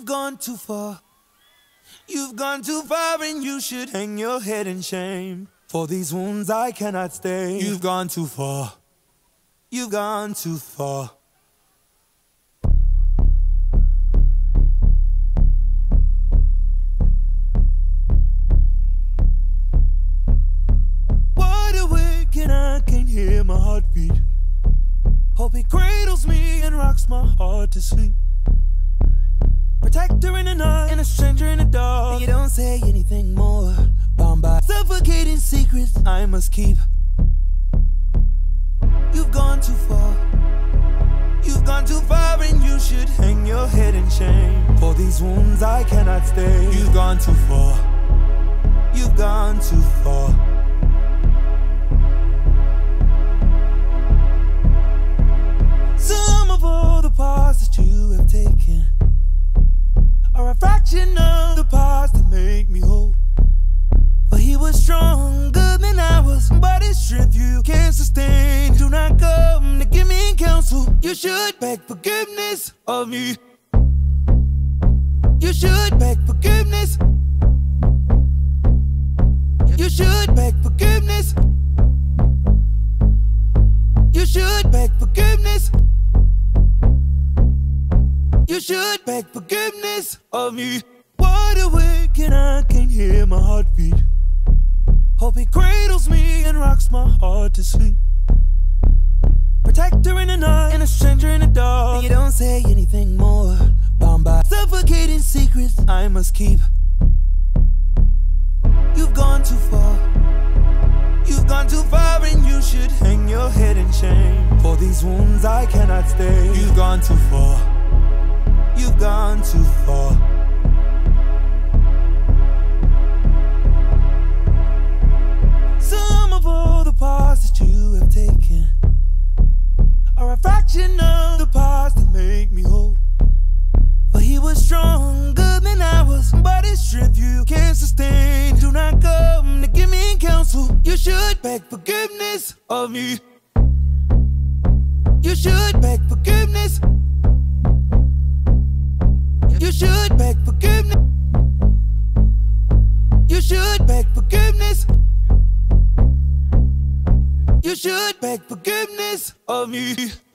You've gone too far. You've gone too far and you should hang your head in shame. For these wounds I cannot stay. You've gone too far. You've gone too far. Wide awake and I can't hear my heartbeat. Hope it cradles me and rocks my heart to sleep. Protector in the night and a stranger in the dark. And you don't say anything more. Bound by suffocating secrets I must keep. You've gone too far. You've gone too far and you should hang your head in shame. For these wounds I cannot stay. You've gone too far. You've gone too far. Some of all the paths that you have taken are a fraction of the parts that make me whole. But he was stronger than I was, but his strength you can't sustain. Do not come to give me counsel. You should beg forgiveness of me. You should beg forgiveness. You should beg forgiveness. You should beg forgiveness. You should beg forgiveness of me. Wide awake and I can't hear my heartbeat. Hope it cradles me and rocks my heart to sleep. Protector in the night and a stranger in the dark. And you don't say anything more. Bound by suffocating secrets I must keep. You've gone too far. You've gone too far and you should hang your head in shame. For these wounds I cannot stay. You've gone too far. You've gone too far. Some of all the paths that you have taken are a fraction of the parts that make me whole. But he was stronger than I was, but his strength you can't sustain. Do not come to give me counsel. You should beg forgiveness of me. You should beg forgiveness. You should beg forgiveness. You should beg forgiveness. You should beg forgiveness of me.